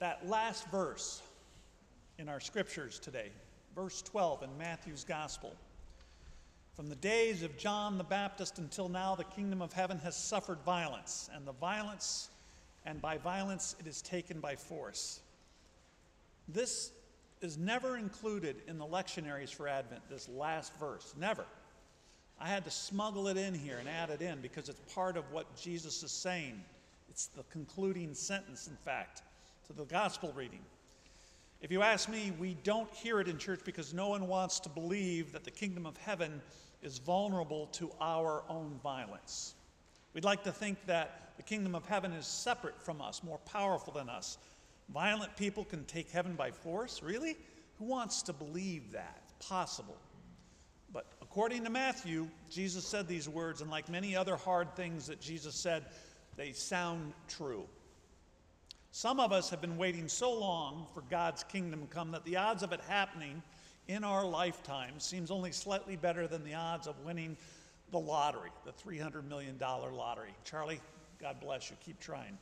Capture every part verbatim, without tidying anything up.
that last verse in our scriptures today, verse twelve in Matthew's gospel. From the days of John the Baptist until now, the kingdom of heaven has suffered violence, and the violence, and by violence it is taken by force. This is never included in the lectionaries for Advent, this last verse, never. I had to smuggle it in here and add it in because it's part of what Jesus is saying. It's the concluding sentence, in fact, to the gospel reading. If you ask me, we don't hear it in church because no one wants to believe that the kingdom of heaven is vulnerable to our own violence. We'd like to think that the kingdom of heaven is separate from us, more powerful than us. Violent people can take heaven by force? Really? Who wants to believe that? It's possible. But according to Matthew, Jesus said these words, and like many other hard things that Jesus said, they sound true. Some of us have been waiting so long for God's kingdom to come that the odds of it happening in our lifetime seems only slightly better than the odds of winning the lottery, the three hundred million dollars lottery. Charlie, God bless you. Keep trying.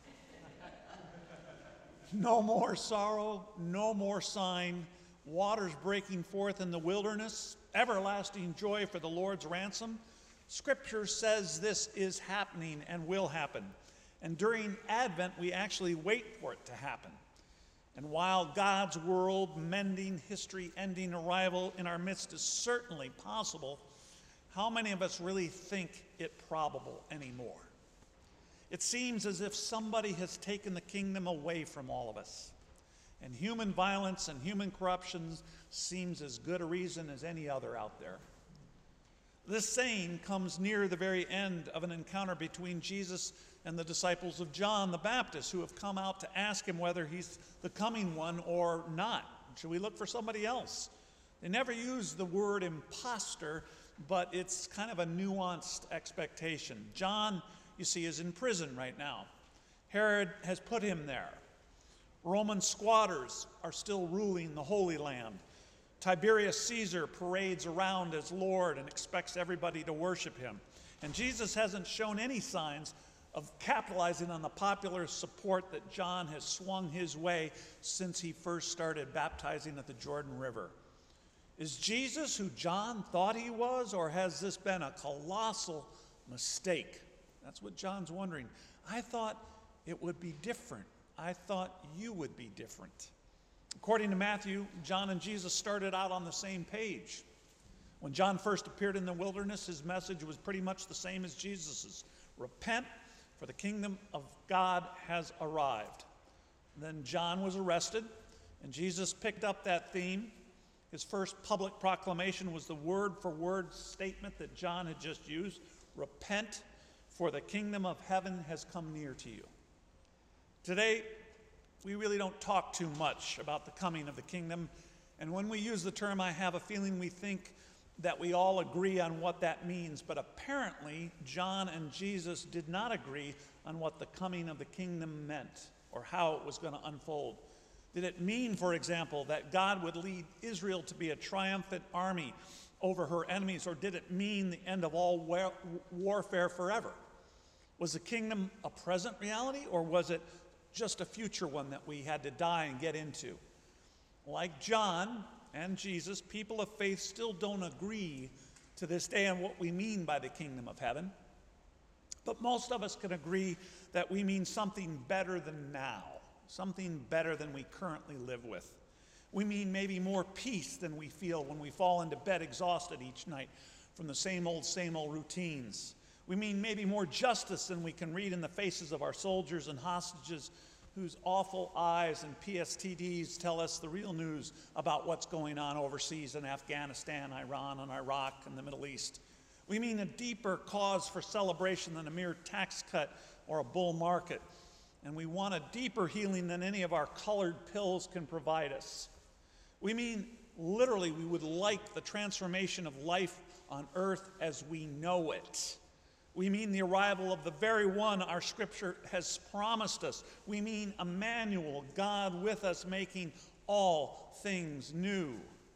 No more sorrow, no more sign, waters breaking forth in the wilderness, everlasting joy for the Lord's ransom. Scripture says this is happening and will happen. And during Advent, we actually wait for it to happen. And while God's world, mending, history, ending, arrival in our midst is certainly possible, how many of us really think it probable anymore? It seems as if somebody has taken the kingdom away from all of us. And human violence and human corruption seems as good a reason as any other out there. This saying comes near the very end of an encounter between Jesus and the disciples of John the Baptist, who have come out to ask him whether he's the coming one or not. Should we look for somebody else? They never use the word imposter, but it's kind of a nuanced expectation. John, you see, is in prison right now. Herod has put him there. Roman squatters are still ruling the Holy Land. Tiberius Caesar parades around as Lord and expects everybody to worship him. And Jesus hasn't shown any signs of capitalizing on the popular support that John has swung his way since he first started baptizing at the Jordan River. Is Jesus who John thought he was, or has this been a colossal mistake? That's what John's wondering. I thought it would be different. I thought you would be different. According to Matthew, John and Jesus started out on the same page. When John first appeared in the wilderness, his message was pretty much the same as Jesus's. Repent, for the kingdom of God has arrived. Then John was arrested, and Jesus picked up that theme. His first public proclamation was the word-for-word statement that John had just used. Repent, for the kingdom of heaven has come near to you. Today, we really don't talk too much about the coming of the kingdom, and when we use the term, I have a feeling we think that we all agree on what that means, but apparently John and Jesus did not agree on what the coming of the kingdom meant or how it was going to unfold. Did it mean, for example, that God would lead Israel to be a triumphant army over her enemies, or did it mean the end of all war- warfare forever? Was the kingdom a present reality, or was it just a future one that we had to die and get into? Like John and Jesus, people of faith still don't agree to this day on what we mean by the kingdom of heaven. But most of us can agree that we mean something better than now, something better than we currently live with. We mean maybe more peace than we feel when we fall into bed exhausted each night from the same old, same old routines. We mean maybe more justice than we can read in the faces of our soldiers and hostages whose awful eyes and P S T Ds tell us the real news about what's going on overseas in Afghanistan, Iran, and Iraq, and the Middle East. We mean a deeper cause for celebration than a mere tax cut or a bull market. And we want a deeper healing than any of our colored pills can provide us. We mean, literally, we would like the transformation of life on earth as we know it. We mean the arrival of the very one our scripture has promised us. We mean Emmanuel, God with us, making all things new.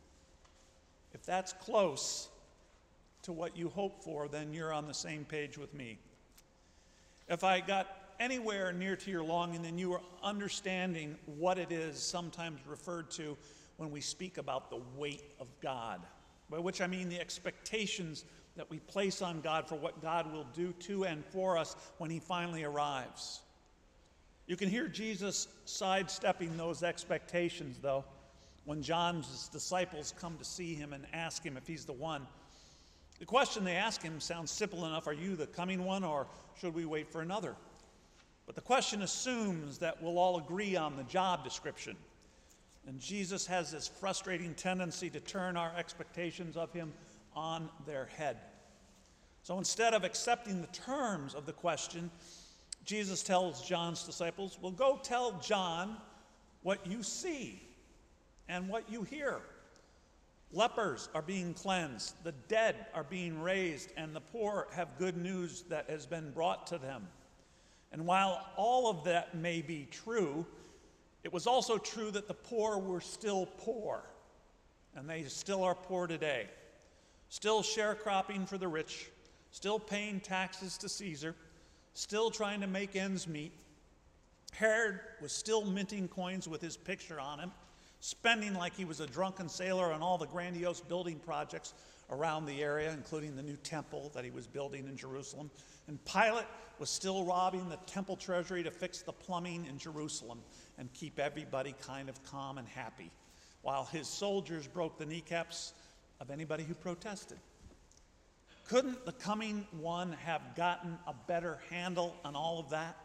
If that's close to what you hope for, then you're on the same page with me. If I got anywhere near to your longing, then you are understanding what it is sometimes referred to when we speak about the weight of God, by which I mean the expectations that we place on God for what God will do to and for us when he finally arrives. You can hear Jesus sidestepping those expectations, though, when John's disciples come to see him and ask him if he's the one. The question they ask him sounds simple enough: are you the coming one, or should we wait for another? But the question assumes that we'll all agree on the job description. And Jesus has this frustrating tendency to turn our expectations of him on their head. So instead of accepting the terms of the question, Jesus tells John's disciples, well, go tell John what you see and what you hear. Lepers are being cleansed, the dead are being raised, and the poor have good news that has been brought to them. And while all of that may be true, it was also true that the poor were still poor, and they still are poor today, still sharecropping for the rich, still paying taxes to Caesar, still trying to make ends meet. Herod was still minting coins with his picture on him, spending like he was a drunken sailor on all the grandiose building projects around the area, including the new temple that he was building in Jerusalem. And Pilate was still robbing the temple treasury to fix the plumbing in Jerusalem and keep everybody kind of calm and happy, while his soldiers broke the kneecaps of anybody who protested. Couldn't the coming one have gotten a better handle on all of that?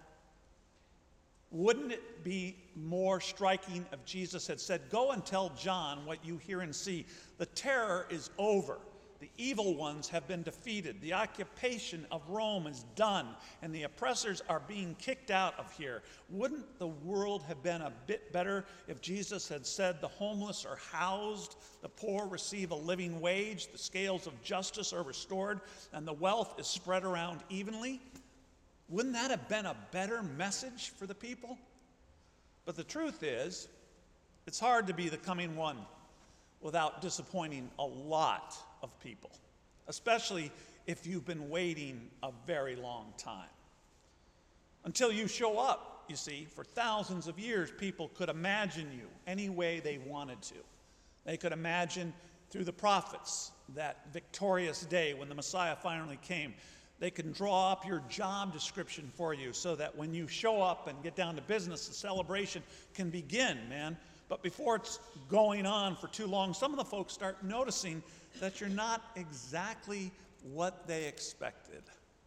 Wouldn't it be more striking if Jesus had said, go and tell John what you hear and see. The terror is over. The evil ones have been defeated. The occupation of Rome is done, and the oppressors are being kicked out of here. Wouldn't the world have been a bit better if Jesus had said the homeless are housed, the poor receive a living wage, the scales of justice are restored, and the wealth is spread around evenly? Wouldn't that have been a better message for the people? But the truth is, it's hard to be the coming one without disappointing a lot of people, especially if you've been waiting a very long time. Until you show up, you see, for thousands of years, people could imagine you any way they wanted to. They could imagine through the prophets that victorious day when the Messiah finally came. They can draw up your job description for you so that when you show up and get down to business, the celebration can begin, man. But before it's going on for too long, some of the folks start noticing that you're not exactly what they expected.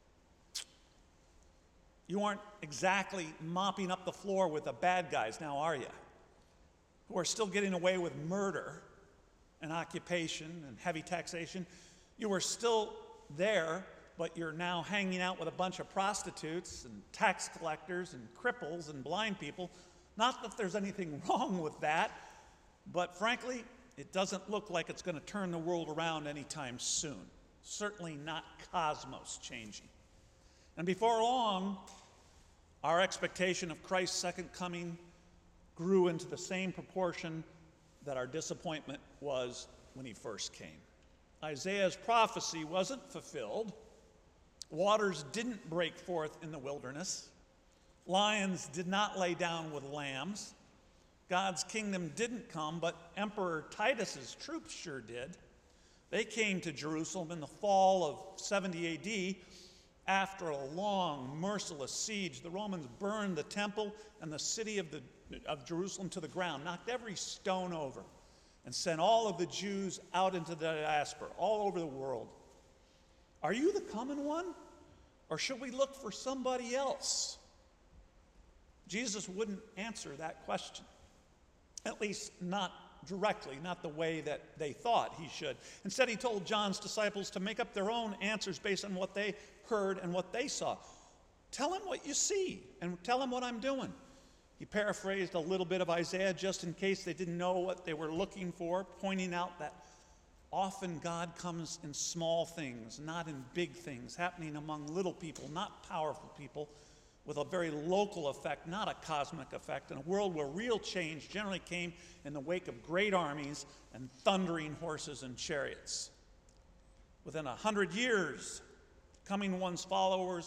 You aren't exactly mopping up the floor with the bad guys now, are you? Who are still getting away with murder and occupation and heavy taxation. You are still there, but you're now hanging out with a bunch of prostitutes and tax collectors and cripples and blind people. Not that there's anything wrong with that, but frankly, it doesn't look like it's going to turn the world around anytime soon. Certainly not cosmos changing. And before long, our expectation of Christ's second coming grew into the same proportion that our disappointment was when he first came. Isaiah's prophecy wasn't fulfilled. Waters didn't break forth in the wilderness. Lions did not lay down with lambs. God's kingdom didn't come, but Emperor Titus's troops sure did. They came to Jerusalem in the fall of seventy A D after a long, merciless siege. The Romans burned the temple and the city of, the, of Jerusalem to the ground, knocked every stone over, and sent all of the Jews out into the diaspora, all over the world. Are you the coming one, or should we look for somebody else? Jesus wouldn't answer that question, at least not directly, not the way that they thought he should. Instead, he told John's disciples to make up their own answers based on what they heard and what they saw. Tell him what you see, and tell him what I'm doing. He paraphrased a little bit of Isaiah just in case they didn't know what they were looking for, pointing out that often God comes in small things, not in big things, happening among little people, not powerful people, with a very local effect, not a cosmic effect, in a world where real change generally came in the wake of great armies and thundering horses and chariots. Within a hundred years, coming one's followers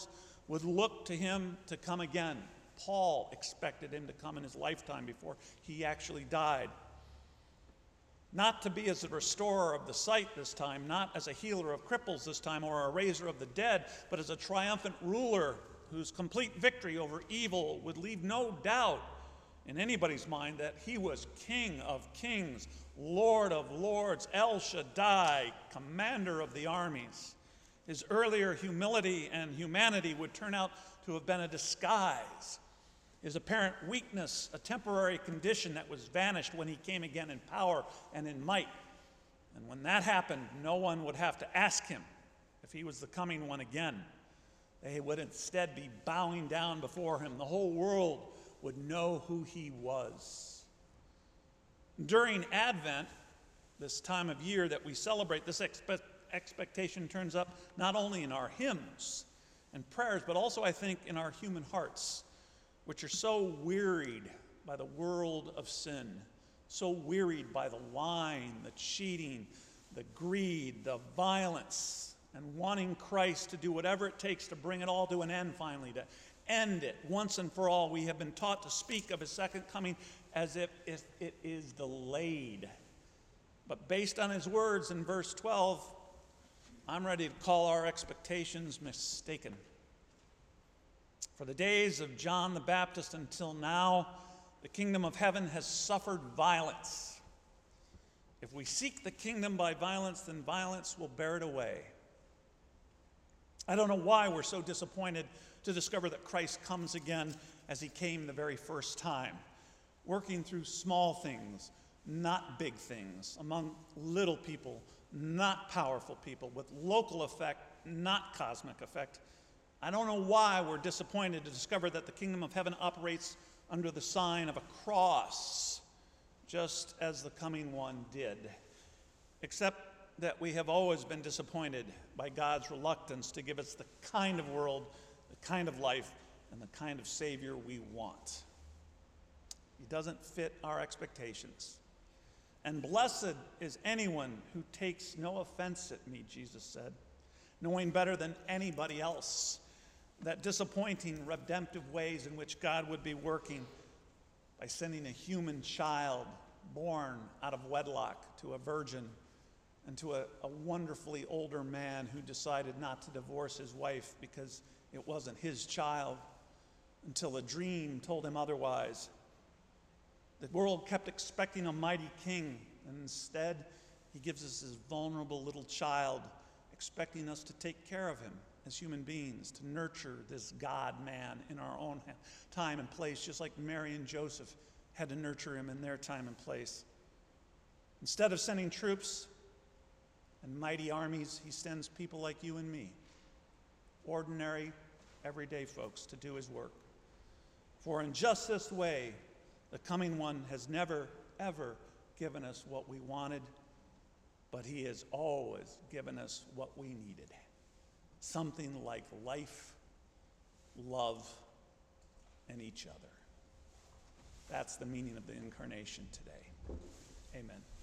would look to him to come again. Paul expected him to come in his lifetime before he actually died. Not to be as a restorer of the sight this time, not as a healer of cripples this time, or a raiser of the dead, but as a triumphant ruler whose complete victory over evil would leave no doubt in anybody's mind that he was King of kings, Lord of lords, El Shaddai, commander of the armies. His earlier humility and humanity would turn out to have been a disguise. His apparent weakness, a temporary condition that was vanished when he came again in power and in might. And when that happened, no one would have to ask him if he was the coming one again. They would instead be bowing down before him. The whole world would know who he was. During Advent, this time of year that we celebrate, this expe- expectation turns up not only in our hymns and prayers, but also, I think, in our human hearts, which are so wearied by the world of sin, so wearied by the lying, the cheating, the greed, the violence, and wanting Christ to do whatever it takes to bring it all to an end finally, to end it once and for all. We have been taught to speak of his second coming as if it is delayed. But based on his words in verse twelve, I'm ready to call our expectations mistaken. For the days of John the Baptist until now, the kingdom of heaven has suffered violence. If we seek the kingdom by violence, then violence will bear it away. I don't know why we're so disappointed to discover that Christ comes again as he came the very first time, working through small things, not big things, among little people, not powerful people, with local effect, not cosmic effect. I don't know why we're disappointed to discover that the kingdom of heaven operates under the sign of a cross, just as the coming one did, except that we have always been disappointed by God's reluctance to give us the kind of world, the kind of life, and the kind of Savior we want. He doesn't fit our expectations. And blessed is anyone who takes no offense at me, Jesus said, knowing better than anybody else that disappointing redemptive ways in which God would be working by sending a human child born out of wedlock to a virgin and to a, a wonderfully older man who decided not to divorce his wife because it wasn't his child until a dream told him otherwise. The world kept expecting a mighty king, and instead he gives us this vulnerable little child, expecting us to take care of him as human beings, to nurture this God-man in our own time and place, just like Mary and Joseph had to nurture him in their time and place. Instead of sending troops and mighty armies, he sends people like you and me, ordinary, everyday folks, to do his work. For in just this way, the coming one has never, ever given us what we wanted, but he has always given us what we needed. Something like life, love, and each other. That's the meaning of the incarnation today. Amen.